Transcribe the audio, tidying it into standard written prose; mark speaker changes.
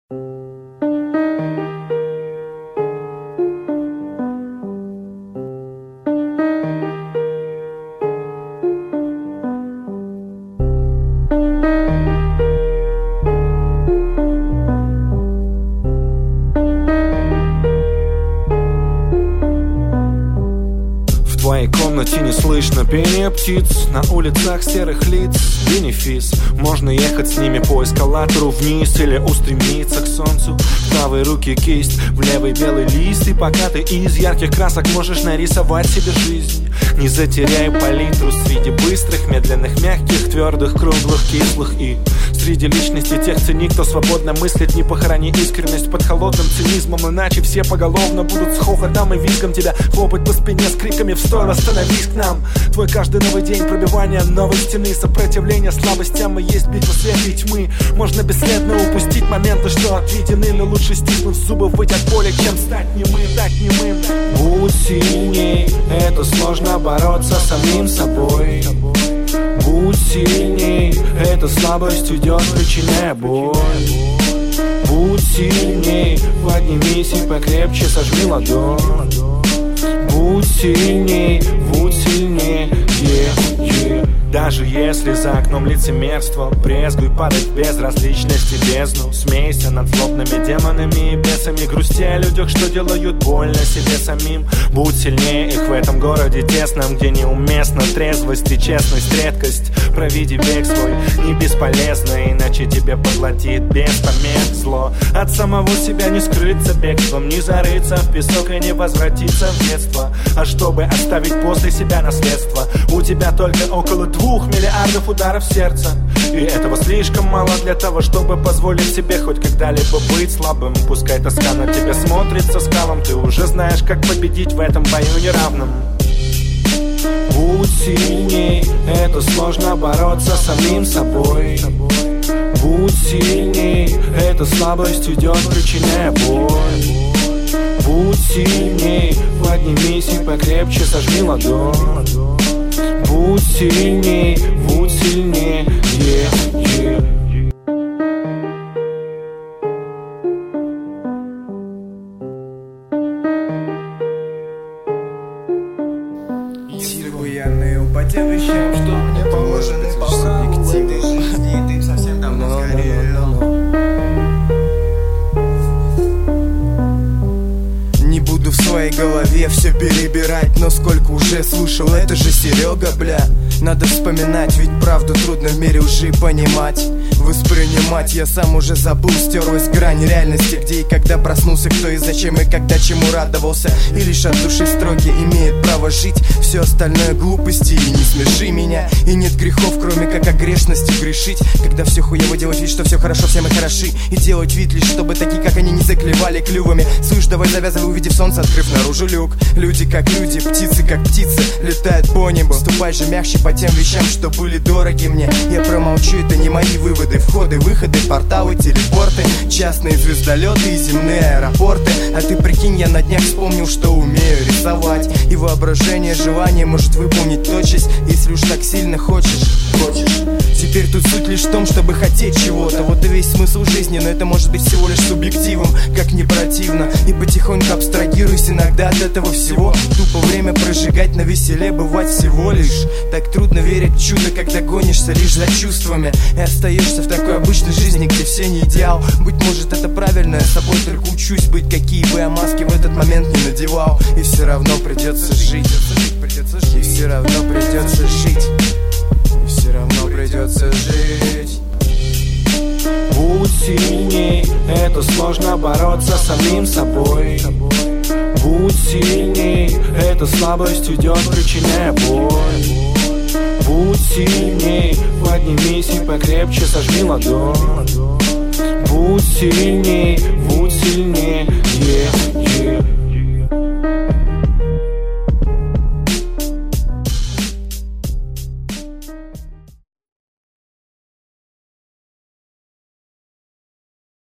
Speaker 1: В твоей комнате не слышно пения птиц, на улицах серых лиц бенефис. Можно ехать с ними по эскалатору вниз или устремиться к солнцу. В правой руке кисть, в левой белый лист. И пока ты из ярких красок можешь нарисовать себе жизнь, не затеряй палитру среди быстрых, медленных, мягких, твердых, круглых, кислых. И среди личности тех цени, кто свободно мыслит, не похорони искренность под холодным цинизмом, иначе все поголовно будут с хохотом и визгом тебя хлопать по спине с криками в стойло «Становись к нам!». Твой каждый новый день пробивания новой стены, сопротивление слабостям и есть битва света и тьмы. Можно бесследно упустить моменты, что отведены, но лучше стиснув зубы, выйти от боли, чем стать немым, так немым. Будь сильней, это сложно бороться с самим собой. Будь сильней, эта слабость уйдет, причиняя боль. Будь сильней, поднимись и покрепче сожми ладонь. Будь сильней, будь сильнее, Даже если за окном лицемерство, брезгуй падать в безразличность и бездну. Смейся над злобными демонами и бесами, грусти о людях, что делают больно себе самим. Будь сильнее их в этом городе тесном, где неуместна трезвость и честность, редкость. Проведи век свой, не бесполезно, иначе тебе поглотит без помех зло. От самого себя не скрыться бегством, не зарыться в песок и не возвратиться в детство. А чтобы оставить после себя наследство, у тебя только около 2 миллиардов ударов сердца. И этого слишком мало для того, чтобы позволить себе хоть когда-либо быть слабым. Пускай тоска на тебя смотрится скалом, ты уже знаешь, как победить в этом бою неравном. Будь сильней, это сложно бороться с самим собой. Будь сильней, эта слабость уйдет, причиняя боль. Будь сильней, поднимись и покрепче сожми ладонь. Будь сильней, будь сильнее,
Speaker 2: Если бы я ныл по тем вещам, что мне положены по субъективной жизни, ты совсем давно сгорел. Не буду в своей голове все перебирать, но сколько уже слушал, это же Серега, бля. Надо вспоминать, ведь правду трудно в мире уже понимать. Воспринимать я сам уже забыл, стерлась грань реальности, где и когда проснулся, кто и зачем, и когда чему радовался. И лишь от души строки имеет право жить, все остальное глупости, и не смеши меня. И нет грехов, кроме как о грешности грешить, когда все хуево, делать вид, что все хорошо, все мы хороши, и делать вид лишь, чтобы такие, как они, не заклевали клювами. Слышь, давай завязывай, увидев солнце, открыв наружу люк. Люди как люди, птицы как птицы, летают по небу. Ступай же мягче по тем вещам, что были дороги мне. Я промолчу, это не мои выводы. Входы, выходы, порталы, телепорты, частные звездолеты и земные аэропорты. А ты прикинь, я на днях вспомнил, что умею рисовать. И воображение, желание может выполнить точность, если уж так сильно хочешь. Теперь тут суть лишь в том, чтобы хотеть чего-то. Вот и весь смысл жизни, но это может быть всего лишь субъективом, как не противно. И потихоньку абстрагируюсь иногда от этого всего. Тупо время прожигать на веселе, бывать всего лишь. Так трудно верить в чудо, когда гонишься лишь за чувствами и остаешься в такой обычной жизни, где все не идеал. Быть может, это правильно, я с собой только учусь быть, какие бы я маски в этот момент не надевал. И все равно придется жить. И все равно придется жить. И все равно придется жить.
Speaker 1: Будь сильней, это сложно бороться с самим собой. Будь сильней, эта слабость уйдет, причиняя боль. Будь сильней, поднимись и покрепче сожми ладонь. Будь сильней, будь сильнее,